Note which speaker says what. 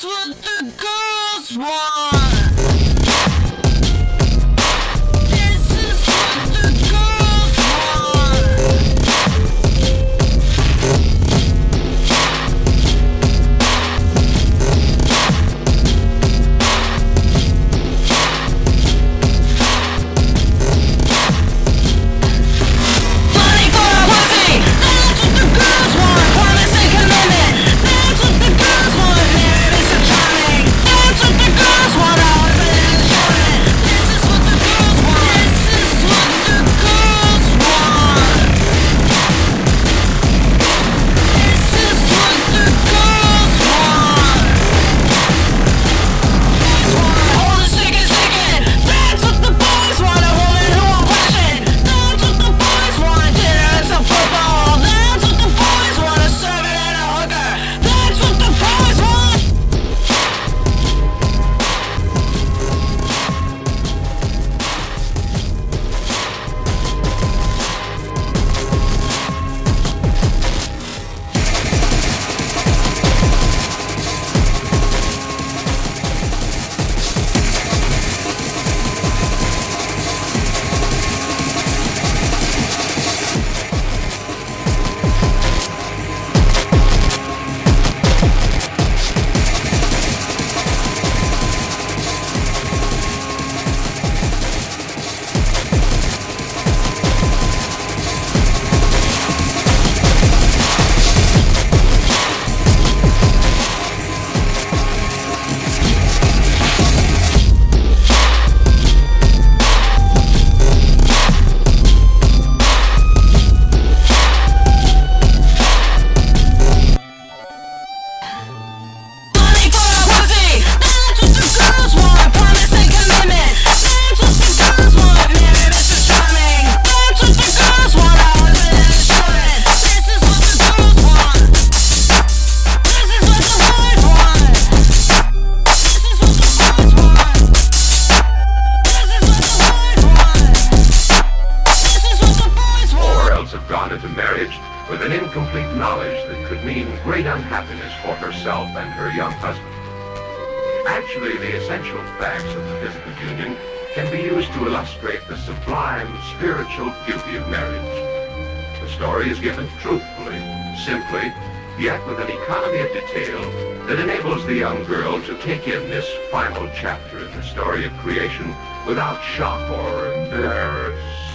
Speaker 1: what the girls want. This is what the girls want. Money for a pussy, that's what the girls want. Promise and commitment, that's what the girls want. Married Mr. Charming, that's what the girls want. A husband and children, this is what the girls want. This is what the girls want. This is what the girls want. Hold a stick and stick it, that's what the boys want. A woman who won't question, that's what the boys want. Dinner and some football, that's what the boys want. A servant and a hooker, that's what the boys want. Money for a pussy, that's what the girls want. Promise and commitment, that's what the girls want. Married Mr. Charming, that's what the girls want. A husband and children, this is what the girls want. This is what the boys want. This is what the boys want. This is what the boys want. This is what the boys want.
Speaker 2: Or else have gone into marriage with an incomplete knowledge that could mean great unhappiness for herself and her young husband. Actually, the essential facts of the physical union can be used to illustrate the sublime spiritual beauty of marriage. The story is given truthfully, simply, yet with an economy of detail that enables the young girl to take in this final chapter in the story of creation without shock or embarrassment.